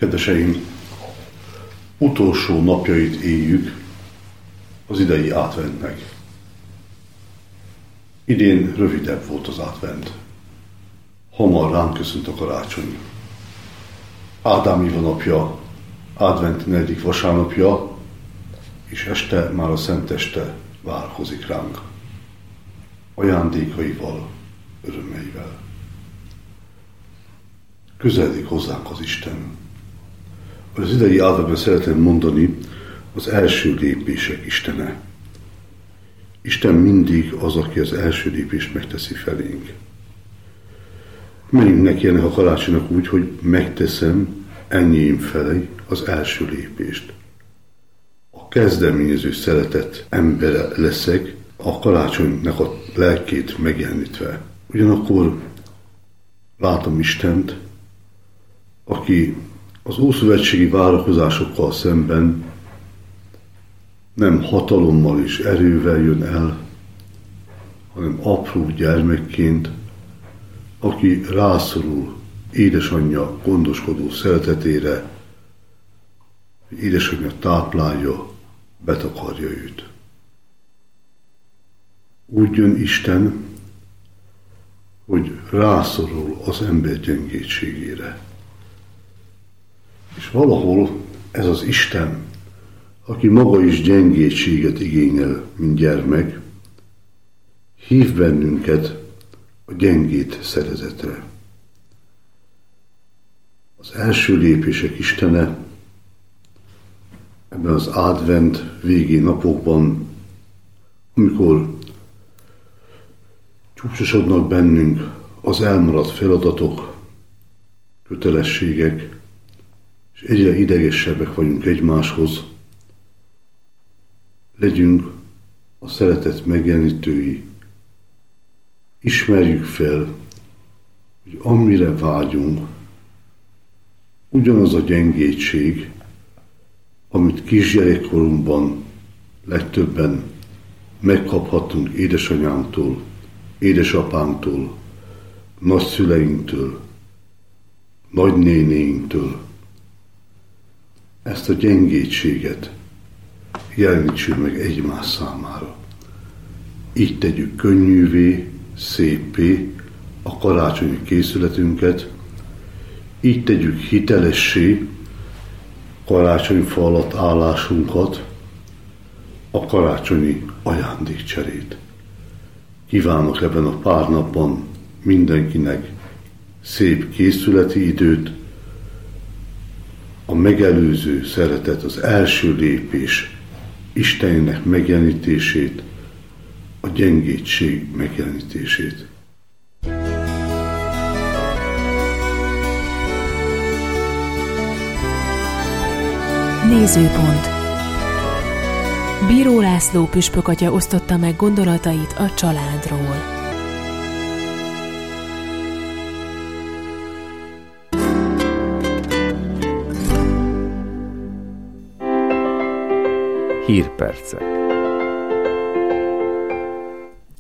Kedveseim, utolsó napjait éljük az idei adventnek. Idén rövidebb volt az advent. Hamar ránk köszönt a karácsony. Ádám Éva napja, advent 4. vasárnapja, és este már a szenteste várkozik ránk. Ajándékaival, örömeivel. Közeledik hozzánk az Isten. Az idei adventben szeretném mondani, az első lépések Istene. Isten mindig az, aki az első lépést megteszi felénk. Menjünk neki ennek a karácsonynak úgy, hogy megteszem enyém felé az első lépést. A kezdeményező szeretett embere leszek, a karácsonynak a lelkét megjelenítve. Ugyanakkor látom Istent, aki az ószövetségi várakozásokkal szemben nem hatalommal és erővel jön el, hanem apró gyermekként, aki rászorul édesanyja gondoskodó szeretetére, hogy édesanyja táplálja, betakarja őt. Úgy jön Isten, hogy rászorul az ember gyengétségére. És valahol ez az Isten, aki maga is gyengétséget igényel, mint gyermek, hív bennünket a gyengét szeretetre. Az első lépések Istene ebben az advent végi napokban, amikor csúcsosodnak bennünk az elmaradt feladatok, kötelességek, és egyre idegesebbek vagyunk egymáshoz, legyünk a szeretet megjelenítői, ismerjük fel, hogy amire vágyunk, ugyanaz a gyengétség, amit kisgyerekkorunkban legtöbben megkaphattunk édesanyánktól, édesapánktól, nagyszüleinktől, nagynénéinktől. Ezt a gyengétséget jelenítsük meg egymás számára. Így tegyük könnyűvé, széppé a karácsonyi készületünket, így tegyük hitelessé karácsonyfa alatt állásunkat, a karácsonyi ajándékcserét. Kívánok ebben a pár napban mindenkinek szép készületi időt, a megelőző szeretet, az első lépés Istennek megjelenítését, a gyengétség megjelenítését. Nézőpont. Bíró László püspökatya osztotta meg gondolatait a családról. Hírpercek.